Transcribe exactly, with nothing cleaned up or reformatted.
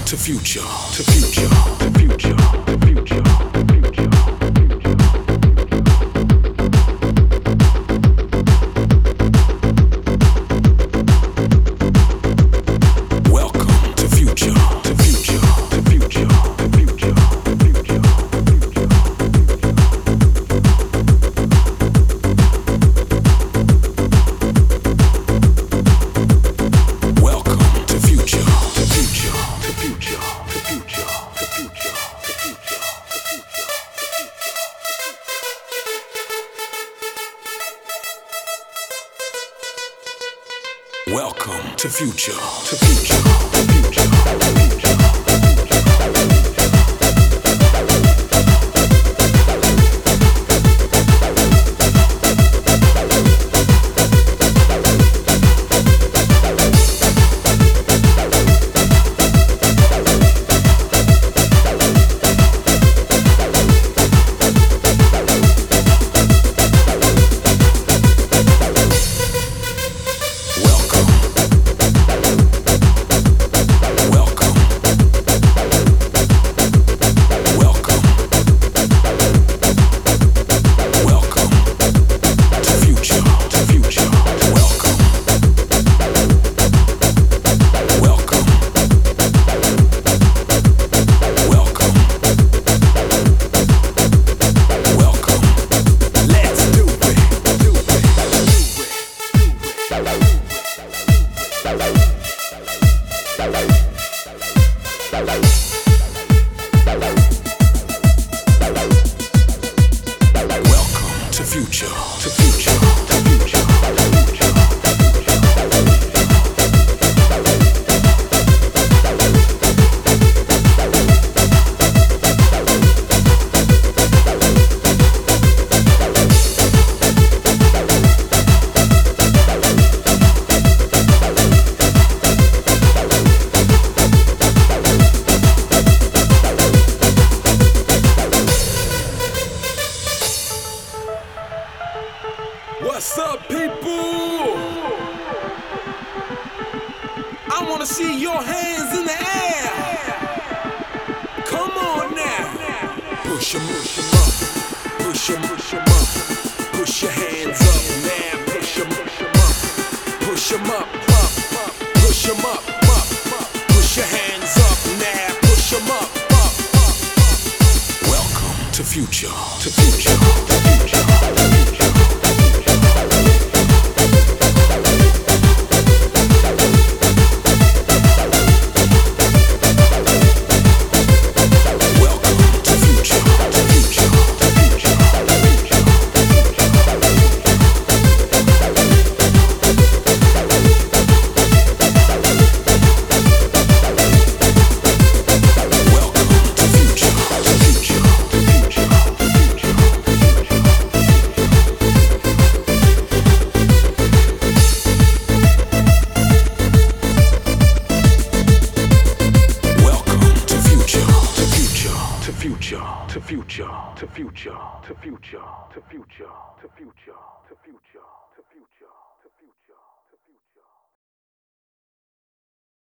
to future, to future, to future, to future, to future. Welcome to future, to future, to future, to future, to future, welcome to future, to future, to future, to future, to future, to future, welcome to future, to future, to future, to future. What's up, people? I wanna see your hands in the air. Come on now. Push 'em, push 'em up. Push 'em, push 'em up. Push your hands up now. Push 'em, push 'em up. Push 'em up, up, up. Push 'em up, up, up. Push your hands up now. Push 'em up, up, up. Welcome to future, to future, to future, to future. To future, to future, to future, to future, to future, to future.